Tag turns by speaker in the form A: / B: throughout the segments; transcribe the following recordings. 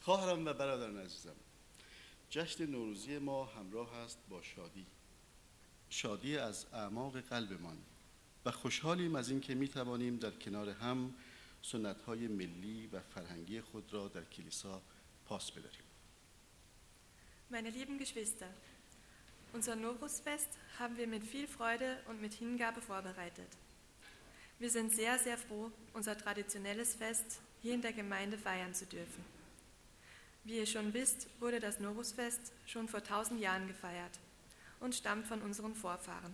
A: خواهران و برادران عزیزم، جشن نوروزی ما همراه است با شادی از اعماق قلبمان و خوشحالیم از اینکه میتوانیم در کنار هم سنت‌های ملی و فرهنگی خود را در کلیسا پاس بداریم.
B: Meine lieben Geschwister, unser Novusfest haben wir mit viel Freude und mit Hingabe vorbereitet. Wir sind sehr, sehr froh, unser traditionelles Fest hier in der Gemeinde feiern zu dürfen. Wie ihr schon wisst, wurde das Novusfest schon vor 1000 Jahren gefeiert und stammt von unseren Vorfahren.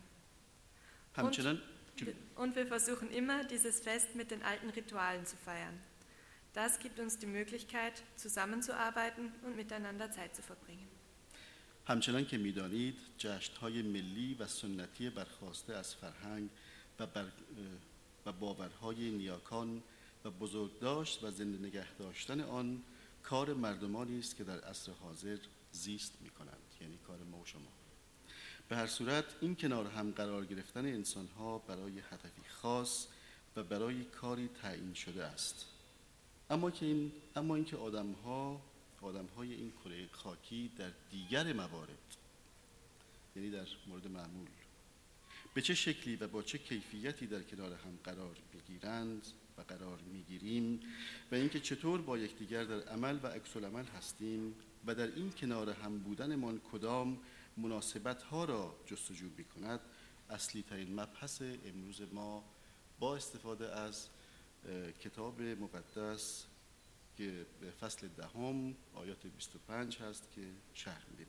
B: Und wir versuchen immer, dieses Fest mit den alten Ritualen zu feiern. Das gibt uns die Möglichkeit, zusammenzuarbeiten und miteinander Zeit zu verbringen.
A: همچنان که می‌دانید جشن‌های ملی و سنتی برخواسته از فرهنگ و باورهای نیاکان و بزرگداشت و زنده نگه داشتن آن کار مردمانی است که در عصر حاضر زیست می‌کنند، یعنی کار ما و شما. به هر صورت این کنار هم قرار گرفتن انسان‌ها برای هدفی خاص و برای کاری تعیین شده است. اما اینکه آدم‌های این کره خاکی در دیگر موارد، یعنی در مورد معمول، به چه شکلی و با چه کیفیتی در کنار هم قرار می‌گیرند و قرار می‌گیریم و اینکه چطور با یکدیگر در عمل و عکس‌العمل هستیم و در این کنار هم بودنمان کدام مناسبت‌ها را جستجو می‌کند، اصلی ترین مبحث امروز ما با استفاده از کتاب مقدس که به فصل 10 آیات 25 هست که شرح می‌دهیم.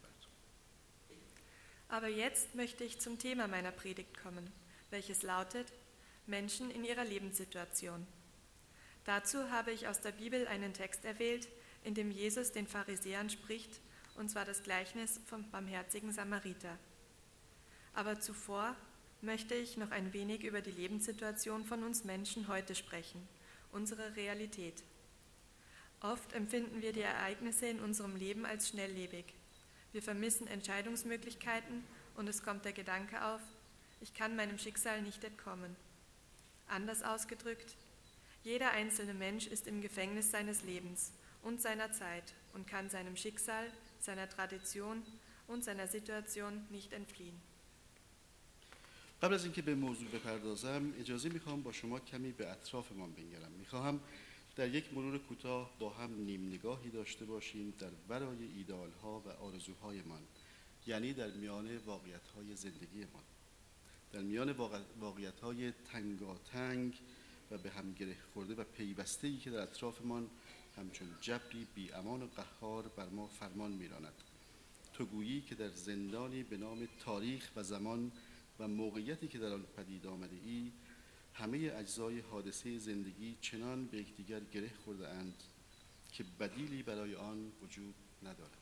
B: Aber jetzt möchte ich zum Thema meiner Predigt kommen, welches lautet Menschen in ihrer Lebenssituation. Dazu habe ich aus der Bibel einen Text erwählt, in dem Jesus den Pharisäern spricht, und zwar das Gleichnis vom barmherzigen Samariter. Aber zuvor möchte ich noch ein wenig über die Lebenssituation von uns Menschen heute sprechen, unsere Realität. Oft empfinden wir die Ereignisse in unserem Leben als schnelllebig. Wir vermissen Entscheidungsmöglichkeiten und es kommt der Gedanke auf, ich kann meinem Schicksal nicht entkommen. Anders ausgedrückt, jeder einzelne Mensch ist im Gefängnis seines Lebens und seiner Zeit und kann seinem Schicksal, seiner Tradition und seiner Situation nicht entfliehen.
A: قبل از اینکه به موضوع بپردازم اجازه میخوام با شما کمی به اطرافمان بنگرم. میخوام در یک مرور کوتاه با هم نیم نگاهی داشته باشیم در ورای ایدئال‌ها و آرزوهایمان، یعنی در میان واقعیت‌های زندگیمان، در میان واقعیت‌های تنگاتنگ و به هم گره خورده و پیوسته‌ای که در اطرافمان همچون جبری بی امان و قهار بر ما فرمان می‌راند. تو گویی که در زندانی به نام تاریخ و زمان و موقعیتی که در آن پدید آمده ای، همه اجزای حادثه زندگی چنان به یکدیگر گره خورده اند که بدیلی برای آن وجود ندارد.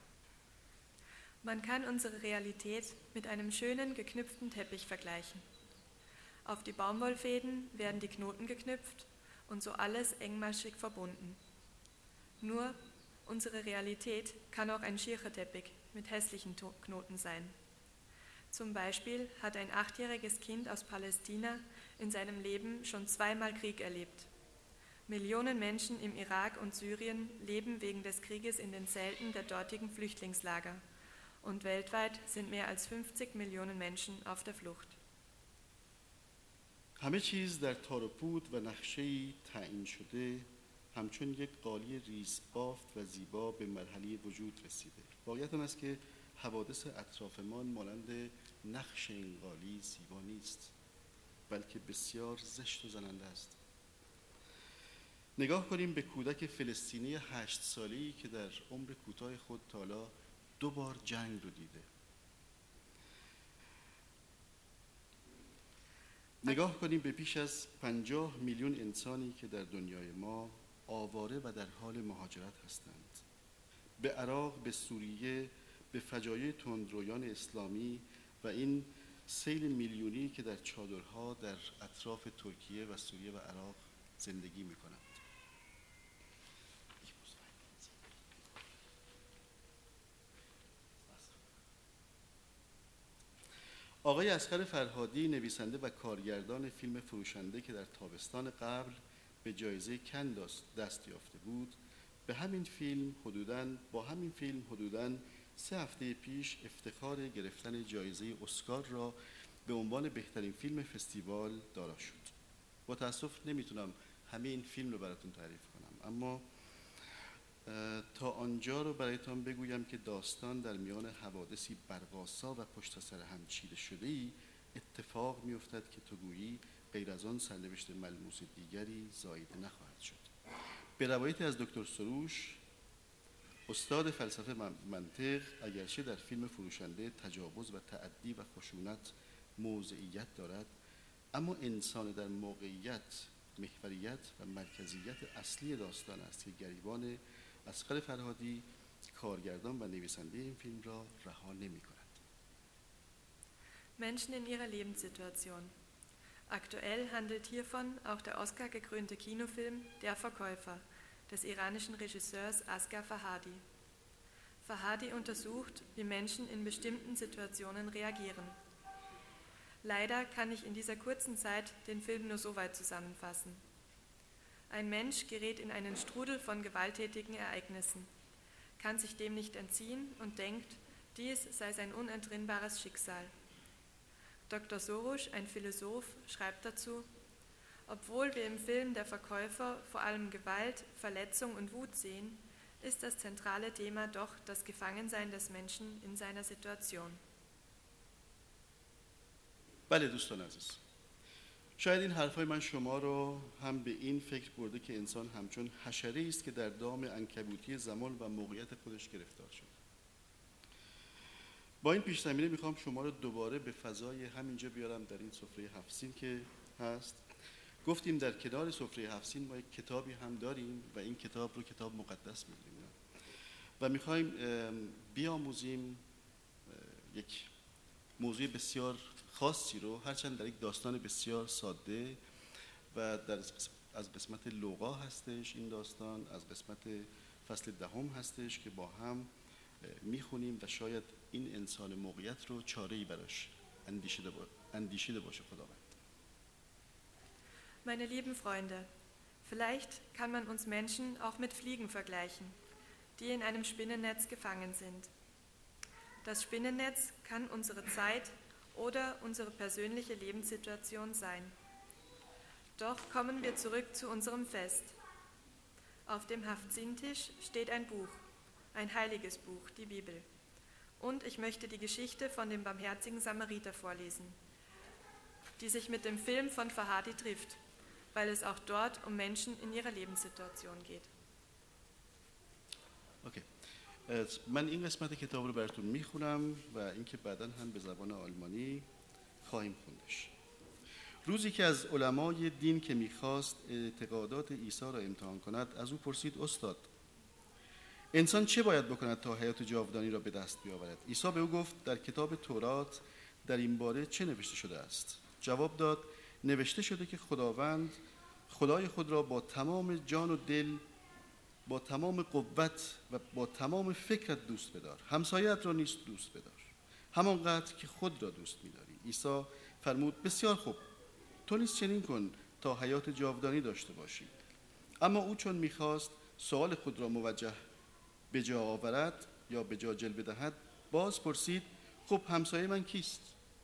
B: Man kann unsere Realität mit einem schönen geknüpften Teppich vergleichen. Auf die Baumwollfäden werden die Knoten geknüpft und so alles engmaschig verbunden. Nur unsere Realität kann auch ein Schircherteppich mit hässlichen Knoten sein. Zum Beispiel hat ein 8-jähriges Kind aus Palästina in seinem Leben schon 2-mal Krieg erlebt. Millionen Menschen im Irak und Syrien leben wegen des Krieges in den Zelten der dortigen Flüchtlingslager und weltweit sind mehr als 50 Millionen Menschen auf der Flucht.
A: همه چیز در تار و پود و نقشه‌ای تعیین شده همچون یک قالی ریز بافت و زیبا به مرحله وجود رسیده. واقعیت آن است که حوادث اطرافمان مانند نقش این قالی زیبا نیست، بلکه بسیار زشت و زننده است. نگاه کنیم به کودک فلسطینی 8 ساله‌ای که در عمر کوتاه خود تا حالا 2 بار جنگ رو دیده. نگاه کنیم به بیش از 50 میلیون انسانی که در دنیای ما آواره و در حال مهاجرت هستند. به عراق، به سوریه، به فجایع تندرویان اسلامی و این سیل میلیونی که در چادرها در اطراف ترکیه و سوریه و عراق زندگی می‌کنند. آقای اصغر فرهادی، نویسنده و کارگردان فیلم فروشنده که در تابستان قبل به جایزه کن دست یافته بود، با همین فیلم حدوداً 3 هفته پیش افتخار گرفتن جایزه اسکار را به عنوان بهترین فیلم فستیوال دارا شد. با تأسف نمیتونم همه این فیلم رو براتون تعریف کنم، اما تا آنجا رو برایتان بگویم که داستان در میان حوادثی برق‌آسا و پشت سر هم چیده شده‌ای اتفاق می‌افتد که تو گویی غیر از آن سرنوشت ملموس دیگری زاییده نخواهد شد. به روایتی از دکتر سروش، استاد فلسفه منطق، اگرچه در فیلم فروشنده تجاوز و تعدی و خشونت موضعیت دارد، اما انسان در موقعیت، محوریت و مرکزیت اصلی داستان است که گریبان اصغر فرهادی، کارگردان و نویسنده این فیلم را رها نمی‌کند.
B: Menschen in ihrer Lebenssituation. Aktuell handelt hiervon auch der Oscar-gekrönte Kinofilm Der Verkäufer des iranischen Regisseurs Asghar Farhadi. Farhadi untersucht, wie Menschen in bestimmten Situationen reagieren. Leider kann ich in dieser kurzen Zeit den Film nur so weit zusammenfassen. Ein Mensch gerät in einen Strudel von gewalttätigen Ereignissen, kann sich dem nicht entziehen und denkt, dies sei sein unentrinnbares Schicksal. Dr. Sorush, ein Philosoph, schreibt dazu: Obwohl wir im Film Der Verkäufer vor allem Gewalt, Verletzung und Wut sehen, ist das zentrale Thema doch das Gefangensein des Menschen in seiner Situation.
A: بله دوستان عزیز، شاید این حرفای من شما رو هم به این فکر برده که انسان همچون حشره‌ای است که در دام عنکبوتی زمان و موقعیت خودش گرفتار شده. با این پیش زمینه میخوام شما رو دوباره به فضای همینجا بیارم در این سفره 7 سین که هست. گفتیم در کنار سفره 7 سین ما یک کتابی هم داریم و این کتاب رو کتاب مقدس می‌دونیم و میخوایم بیاموزیم یک موضوع بسیار خاصی رو، هرچند در یک داستان بسیار ساده و از قسمت لوقا هستش این داستان، از قسمت فصل 10 هستش که با هم میخونیم و شاید این انسان موقعیت رو چاره‌ای براش اندیشیده باشه خداوند.
B: Meine lieben Freunde, vielleicht kann man uns Menschen auch mit Fliegen vergleichen, die in einem Spinnennetz gefangen sind. Das Spinnennetz kann unsere Zeit oder unsere persönliche Lebenssituation sein. Doch kommen wir zurück zu unserem Fest. Auf dem Haftzin-Tisch steht ein Buch, ein heiliges Buch, die Bibel. Und ich möchte die Geschichte von dem barmherzigen Samariter vorlesen, die sich mit dem Film von Farhadi trifft, weil es auch dort um Menschen in ihrer Lebenssituation geht.
A: Okay. من این قسمت کتاب رو براتون میخونم و اینکه بعداً هم به زبان آلمانی خواهیم خوندش. روزی که از علمای دین که میخواست اعتقادات عیسی را امتحان کند از او پرسید: استاد، انسان چه باید بکند تا حیات جاودانی را به دست بیاورد؟ عیسی به او گفت: در کتاب تورات در این باره چه نوشته شده است؟ جواب داد: نوشته شده که خدای خود را با تمام جان و دل، با تمام قوت و با تمام فکرت دوست بدار، همسایت را نیز دوست بدار همانقدر که خود را دوست می‌داری. عیسی فرمود: بسیار خوب، تو نیز چنین کن تا حیات جاودانی داشته باشی. اما او چون می‌خواست سوال خود را موجه به جا آورد یا به جا جلوه دهد، باز پرسید: خب همسایه من کیست؟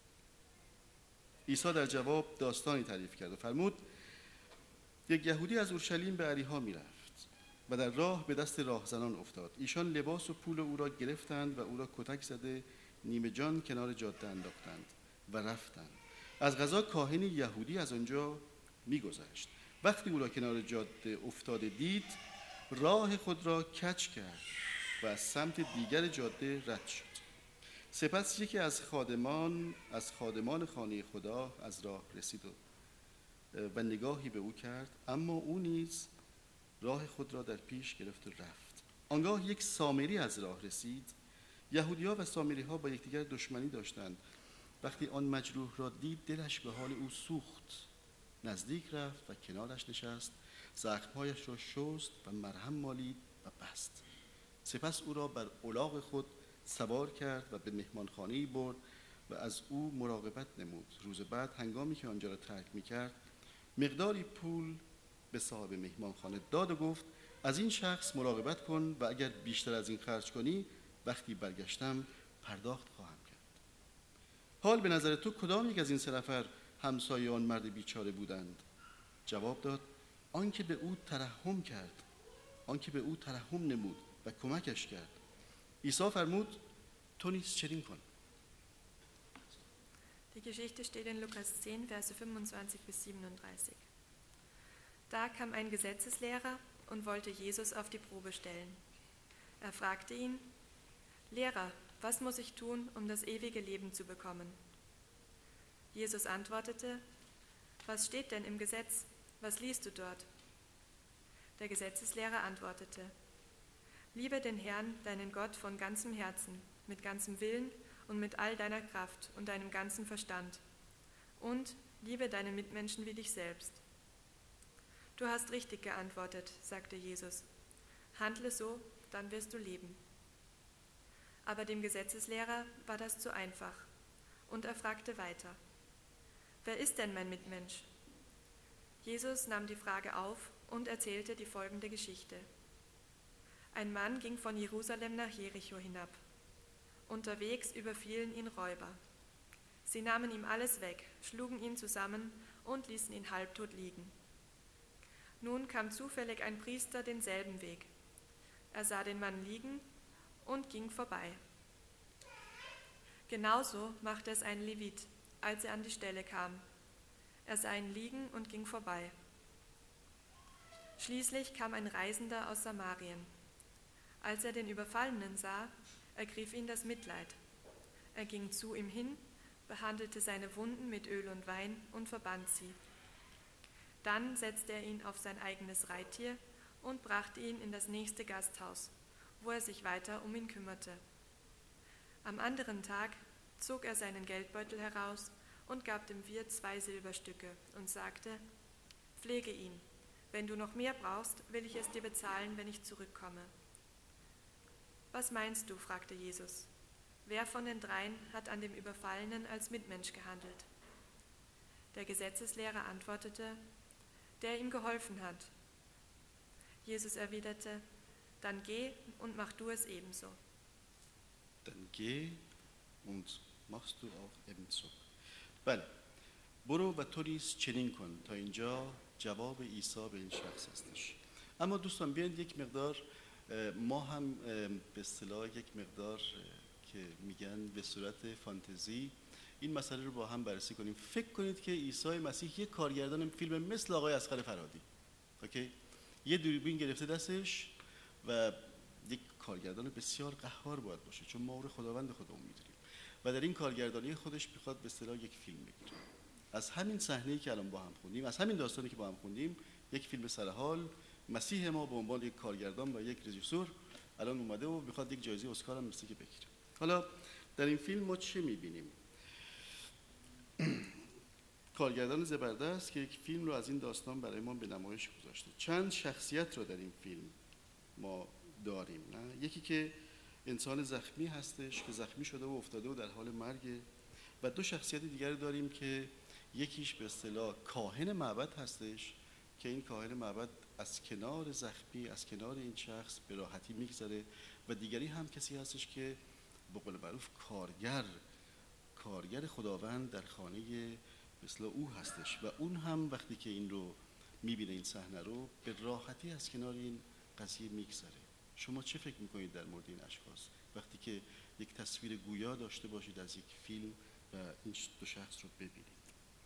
A: عیسی در جواب داستانی تعریف کرد و فرمود: یک یهودی از اورشلیم به اریحا می‌رفت و در راه به دست راهزنان افتاد. ایشان لباس و پول او را گرفتند و او را کتک زده نیمه جان کنار جاده انداختند و رفتند. از قضا کاهنی یهودی از آنجا می‌گذشت. وقتی او را کنار جاده افتاده دید، راه خود را کج کرد و از سمت دیگر جاده رد شد. سپس یکی از خادمان خانه خدا از راه رسید و نگاهی به او کرد، اما او نیز راه خود را در پیش گرفت و رفت. آنگاه یک سامری از راه رسید. یهودی‌ها و سامری‌ها با یکدیگر دشمنی داشتند. وقتی آن مجروح را دید، دلش به حال او سوخت. نزدیک رفت و کنارش نشست، زخم‌هایش را شست و مرهم مالید و بست. سپس او را بر الاغ خود سوار کرد و به مهمانخانه‌ای برد و از او مراقبت نمود. روز بعد هنگامی که آنجا را ترک می‌کرد، مقداری پول به صاحب مهمانخانه داد و گفت: از این شخص مراقبت کن و اگر بیشتر از این خرج کنی وقتی برگشتم پرداخت خواهم کرد. حال به نظر تو کدام یک از این 3 نفر همسایه آن مرد بیچاره بودند؟ جواب داد آنکه به او ترحم کرد، آنکه به او ترحم نمود و کمکش کرد. عیسی فرمود تو نیز چنین کن.
B: Die Geschichte steht in Lukas 10, Verse 25 bis 37. Da kam ein Gesetzeslehrer und wollte Jesus auf die Probe stellen. Er fragte ihn, Lehrer, was muss ich tun, um das ewige Leben zu bekommen? Jesus antwortete, was steht denn im Gesetz? Was liest du dort? Der Gesetzeslehrer antwortete, liebe den Herrn, deinen Gott, von ganzem Herzen, mit ganzem Willen und mit all deiner Kraft und deinem ganzen Verstand. Und liebe deine Mitmenschen wie dich selbst. Du hast richtig geantwortet, sagte Jesus. Handle so, dann wirst du leben. Aber dem Gesetzeslehrer war das zu einfach und er fragte weiter, wer ist denn mein Mitmensch? Jesus nahm die Frage auf und erzählte die folgende Geschichte. Ein Mann ging von Jerusalem nach Jericho hinab. Unterwegs überfielen ihn Räuber. Sie nahmen ihm alles weg, schlugen ihn zusammen und ließen ihn halbtot liegen. Nun kam zufällig ein Priester denselben Weg. Er sah den Mann liegen und ging vorbei. Genauso machte es ein Levit, als er an die Stelle kam. Er sah ihn liegen und ging vorbei. Schließlich kam ein Reisender aus Samarien. Als er den Überfallenen sah, ergriff ihn das Mitleid. Er ging zu ihm hin, behandelte seine Wunden mit Öl und Wein und verband sie. Dann setzte er ihn auf sein eigenes Reittier und brachte ihn in das nächste Gasthaus, wo er sich weiter um ihn kümmerte. Am anderen Tag zog er seinen Geldbeutel heraus und gab dem Wirt 2 Silberstücke und sagte, pflege ihn. Wenn du noch mehr brauchst, will ich es dir bezahlen, wenn ich zurückkomme. Was meinst du? Fragte Jesus. Wer von den 3 hat an dem Überfallenen als Mitmensch gehandelt? Der Gesetzeslehrer antwortete, der ihm geholfen hat. Jesus erwiderte, dann geh und mach du es ebenso.
A: Dann geh und machst du auch ebenso. بله برو و تو نیز چنین کن. تا اینجا جواب عیسی به این شخص هستش. اما دوستان بیاید یک مقدار ما هم به اصطلاح یک مقدار که میگن به صورت فانتزی این مسئله رو با هم بررسی کنیم. فکر کنید که عیسی مسیح یک کارگردان فیلم مثل آقای اصغر فرهادی، اوکی، یه دوربین گرفته دستش و یک کارگردان بسیار قهار باید باشه چون ما او رو خداوند خودمون میدونیم و در این کارگردانی خودش میخواد به اصطلاح یک فیلم بگیره. از همین صحنه‌ای که الان با هم خوندیم، از همین داستانی که با هم خوندیم، یک فیلم سرحال مسیح ما به عنوان یک کارگردان و یک رژیسور الان اومده و میخواد یک جایزه اسکار هم مثل که بگیره. حالا در این فیلم ما چه میبینیم؟ کارگردان زبردست که یک فیلم رو از این داستان برای ما به نمایش گذاشته. چند شخصیت رو در این فیلم ما داریم، نه؟ یکی که انسان زخمی هستش که زخمی شده و افتاده و در حال مرگ و 2 شخصیت دیگر رو داریم که یکیش به اصطلاح کاهن معبد هستش که این کاهن معبد از کنار زخمی، از کنار این شخص به راحتی میگذره و دیگری هم کسی هستش که به قول معروف کارگر خداوند در خانه به اصطلاح او هستش و اون هم وقتی که این رو میبینه این صحنه رو به راحتی از کنار این قضیه میگذره. شما چه فکر میکنید در مورد این اشخاص وقتی که یک تصویر گویا داشته باشید از یک فیلم و این 2 شخص رو ببینید؟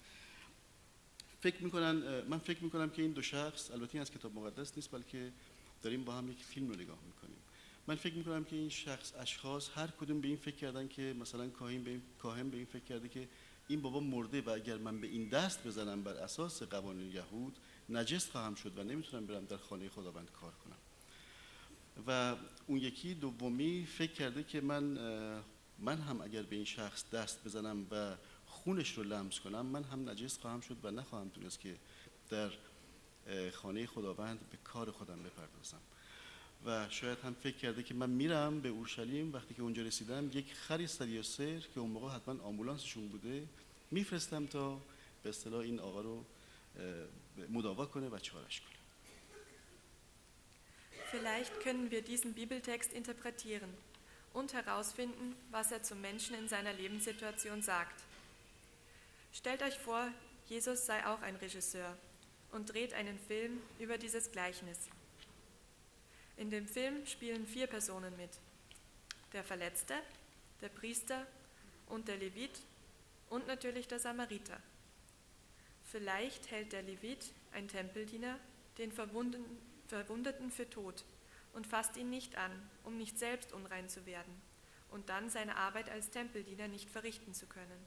A: من فکر میکنم که این 2 شخص، البته این از کتاب مقدس نیست بلکه داریم با هم یک فیلم رو نگاه میکنیم، من فکر میکنم که این اشخاص هر کدوم به این فکر کردن که مثلا کاهن به این فکر کرده که این بابا مرده و اگر من به این دست بزنم بر اساس قوانین یهود نجس خواهم شد و نمیتونم برم در خانه خداوند کار کنم. و اون یکی دومی فکر کرده که من هم اگر به این شخص دست بزنم و خونش رو لمس کنم من هم نجس خواهم شد و نخواهم تونست که در خانه خداوند به کار خودم بپردازم. و شاید هم فکر کرده که من میرم به اورشلیم، وقتی که اونجا رسیدم یک خری سریاسر که اون موقع حتما آمبولانسشون بوده میفرستم تا به اصطلاح این آقا رو مداوا کنه و چارش کنه.
B: Vielleicht können wir diesen Bibeltext interpretieren und herausfinden, was er zum Menschen in seiner Lebenssituation sagt. Stellt euch vor, Jesus sei auch ein Regisseur und dreht einen Film über dieses Gleichnis. In dem Film spielen 4 Personen mit: der Verletzte, der Priester und der Levit und natürlich der Samariter. Vielleicht hält der Levit, ein Tempeldiener, den Verwundeten für tot und fasst ihn nicht an, um nicht selbst unrein zu werden und dann seine Arbeit als Tempeldiener nicht verrichten zu können.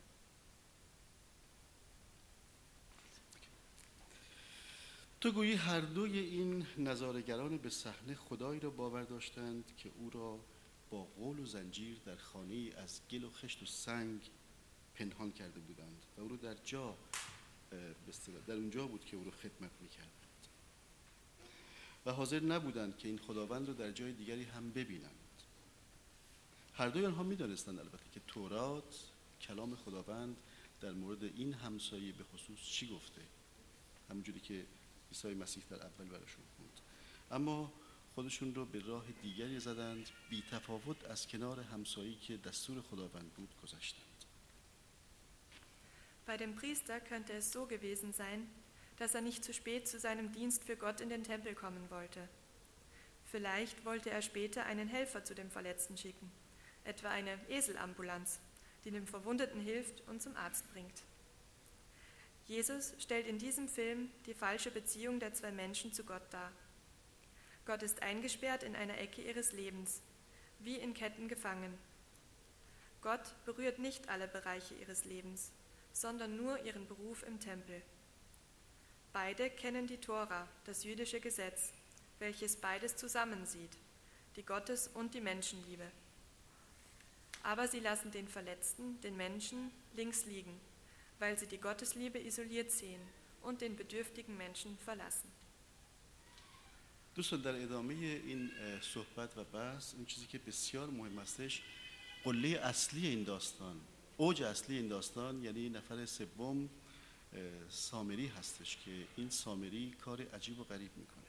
A: تو گویی هر دوی این نظاره‌گران به صحنه خدایی را باور داشتند که او را با غول و زنجیر در خانه‌ای از گل و خشت و سنگ پنهان کرده بودند و او را در اونجا بود که او را خدمت می‌کردند و حاضر نبودند که این خداوند را در جای دیگری هم ببینند. هر دوی آنها می‌دانستند البته که تورات کلام خداوند در مورد این همسایه به خصوص چی گفته، همونجوری که عیسی مسیح در اول براشون خوند، اما خودشون رو به راه دیگری زدند، بی تفاوت از کنار همسایه‌ای که دستور خداوند بود گذشتند.
B: Bei dem Priester könnte es so gewesen sein, dass er nicht zu spät zu seinem Dienst für Gott in den Tempel kommen wollte. Vielleicht wollte er später einen Helfer zu dem Verletzten schicken, etwa eine Eselambulanz, die dem Verwundeten hilft und zum Arzt bringt. Jesus stellt in diesem Film die falsche Beziehung der 2 Menschen zu Gott dar. Gott ist eingesperrt in einer Ecke ihres Lebens, wie in Ketten gefangen. Gott berührt nicht alle Bereiche ihres Lebens, sondern nur ihren Beruf im Tempel. Beide kennen die Tora, das jüdische Gesetz, welches beides zusammensieht, die Gottes- und die Menschenliebe. Aber sie lassen den Verletzten, den Menschen, links liegen, weil sie die Gottesliebe isoliert sehen und den bedürftigen Menschen verlassen.
A: دوستان در ادامه این صحبت و بحث این چیزی که بسیار مهم استش، قله اصلی این داستان، اوج اصلی این داستان، یعنی نفر سوم سامری هستش که این سامری کار عجیب و غریب میکنه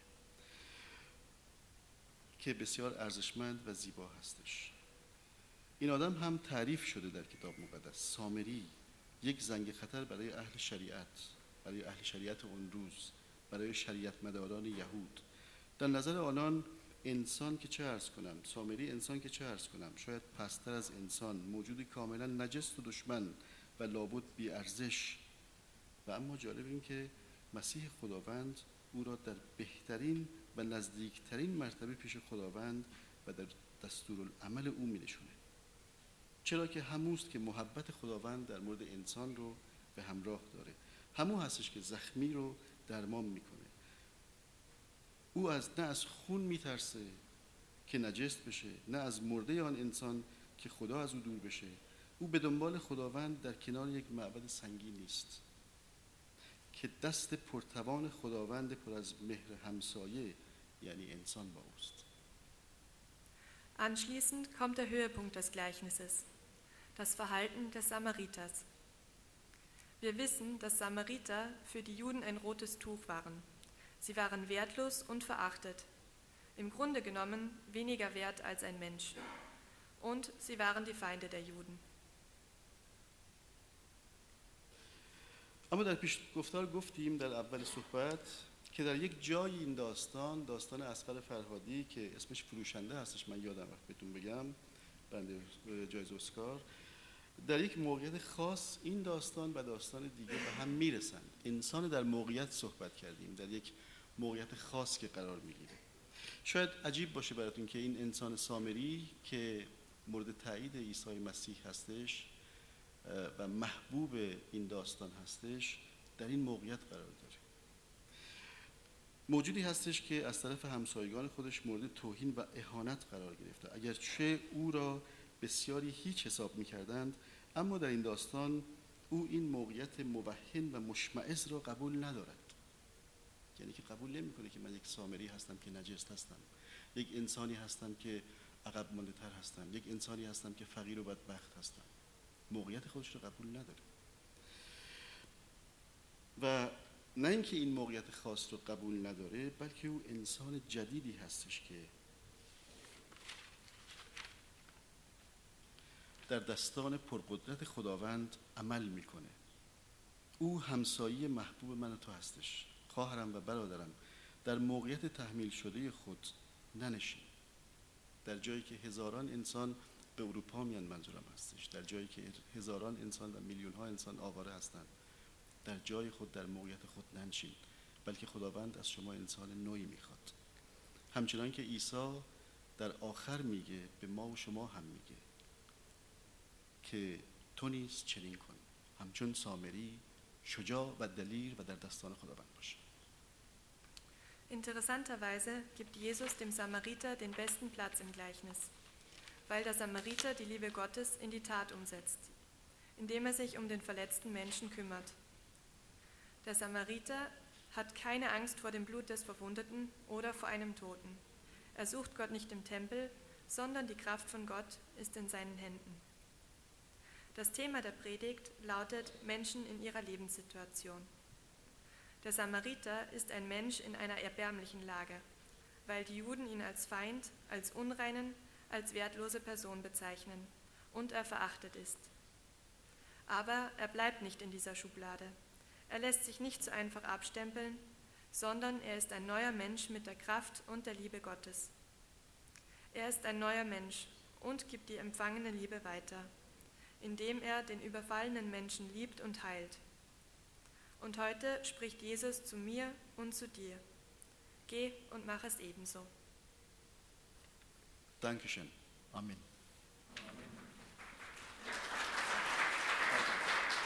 A: که بسیار ارزشمند و زیبا هستش. این آدم هم تعریف شده در کتاب مقدس، سامری، یک زنگ خطر برای اهل شریعت اون روز، برای شریعت مداران یهود. در نظر آنان انسان که چه عرض کنم، سامری انسان که چه عرض کنم، شاید پستر از انسان، موجودی کاملا نجس و دشمن و لابد بی ارزش. و اما جالب این که مسیح خداوند او را در بهترین و نزدیکترین مرتبه پیش خداوند و در دستورالعمل او می نشونه. چرا که هموست که محبت خداوند در مورد انسان رو به همراه داره، همون هستش که زخمی رو درمان میکنه. او نه از خون میترسه که نجس بشه، نه از مرده آن انسان که خدا از او دور بشه. او به دنبال خداوند در کنار یک معبد سنگین نیست که دست پرتوان خداوند پر از مهر همسایه یعنی انسان با اوست.
B: Anschließend kommt der Höhepunkt des Gleichnisses, das Verhalten des Samariters. Wir wissen, dass Samariter für die Juden ein rotes Tuch waren. Sie waren wertlos und verachtet, im Grunde genommen weniger wert als ein Mensch. Und sie waren die Feinde der Juden.
A: اما در پیش گفتار گفتیم در اول صحبت که در یک جایی این داستان اصغر فرهادی که اسمش فروشنده هستش، من یادم رفت بهتون بگم، برنده جایزه اسکار، در یک موقعیت خاص این داستان و داستان دیگه به هم میرسن. انسان در موقعیت صحبت کردیم، در یک موقعیت خاص که قرار میگیره. شاید عجیب باشه براتون که این انسان سامری که مورد تایید عیسی مسیح هستش و محبوب این داستان هستش در این موقعیت قرار داره. موجودی هستش که از طرف همسایگان خودش مورد توهین و اهانت قرار گرفته، اگرچه او را بسیاری هیچ حساب می‌کردند، اما در این داستان او این موقعیت موهن و مشمئز را قبول ندارد. یعنی که قبول نمی‌کنه که من یک سامری هستم که نجس هستم، یک انسانی هستم که عقب مانده‌تر هستم، یک انسانی هستم که فقیر و بدبخت هستم. موقعیت خودش رو قبول نداره. و نه اینکه این موقعیت خاص رو قبول نداره، بلکه او انسان جدیدی هستش که در دستان پرقدرت خداوند عمل میکنه. او همسایه محبوب من و تو هستش. خواهرم و برادرم، در موقعیت تحمیل شده خود ننشین. در جایی که هزاران انسان به اروپا میان، منظورم هستش، در جایی که هزاران انسان و میلیون ها انسان آواره هستند، در جای خود، در موقعیت خود ننشین، بلکه خداوند از شما انسان نوعی میخواد. همچنان که عیسی در آخر میگه، به ما و شما هم میگه که تو نیز چنین کن، همچون سامری شجاع و دلیر و در دستان خداوند باش.
B: Interessanterweise gibt Jesus dem Samariter den besten Platz im Gleichnis, weil der Samariter die Liebe Gottes in die Tat umsetzt, indem er sich um den verletzten Menschen kümmert. Der Samariter hat keine Angst vor dem Blut des Verwundeten oder vor einem Toten. Er sucht Gott nicht im Tempel, sondern die Kraft von Gott ist in seinen Händen. Das Thema der Predigt lautet Menschen in ihrer Lebenssituation. Der Samariter ist ein Mensch in einer erbärmlichen Lage, weil die Juden ihn als Feind, als Unreinen, als wertlose Person bezeichnen und er verachtet ist. Aber er bleibt nicht in dieser Schublade. Er lässt sich nicht so einfach abstempeln, sondern er ist ein neuer Mensch mit der Kraft und der Liebe Gottes. Er ist ein neuer Mensch und gibt die empfangene Liebe weiter, indem er den überfallenen Menschen liebt und heilt. Und heute spricht Jesus zu mir und zu dir. Geh und mach es ebenso.
A: Dankeschön. Amen.